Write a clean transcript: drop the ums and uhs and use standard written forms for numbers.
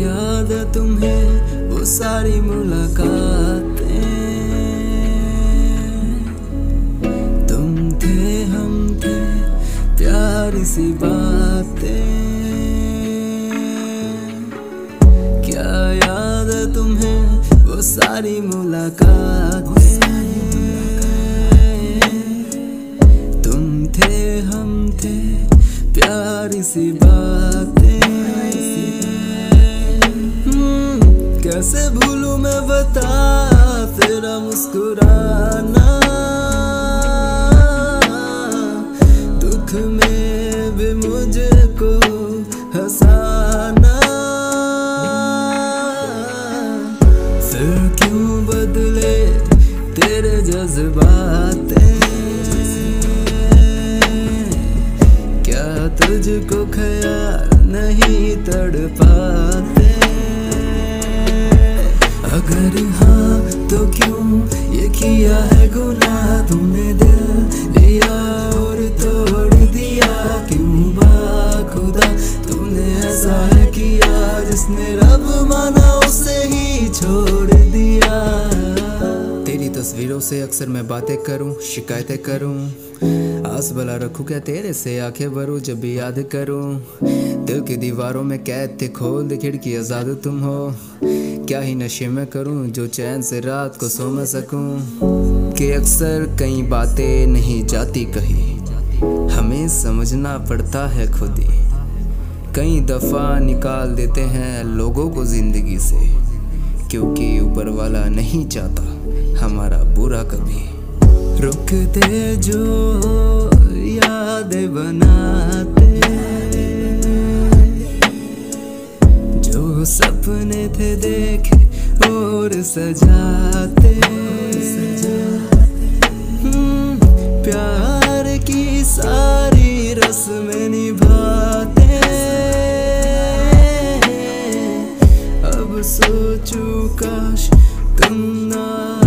याद है तुम्हें वो सारी मुलाकातें? तुम थे हम थे प्यारी सी बातें। क्या याद है तुम्हें वो सारी मुलाकातें? तुम थे हम थे प्यारी सी बातें। कैसे भूलूं मैं बता तेरा मुस्कुराना, दुख में भी मुझको हंसाना। फिर क्यों बदले तेरे जज्बातें? क्या तुझको ख्याल नहीं तड़पाते? अगर हाँ तो क्यों ये किया है गुनाह? तूने दिल लिया और तोड़ दिया क्यों बाखुदा? तूने ऐसा है किया जिसने रब माना उसे ही छोड़ दिया। तेरी तस्वीरों से अक्सर मैं बातें करूं, शिकायतें करूं, आस भला रखूं क्या तेरे से आंखें भरूं जब भी याद करूं। दिल की दीवारों में कैद थे, खोल दे खिड़की आजाद तुम हो। क्या ही नशे में करूं जो चैन से रात को सो मैं सकूं। कि अक्सर कई बातें नहीं जाती कही, हमें समझना पड़ता है खुद ही। कई दफा निकाल देते हैं लोगों को जिंदगी से, क्योंकि ऊपर वाला नहीं चाहता हमारा बुरा कभी। रुकते जो यादें बनाते, जो सपने थे देखे और सजाते। प्यार की सारी रस्में निभाते। अब सोचूं काश तुम ना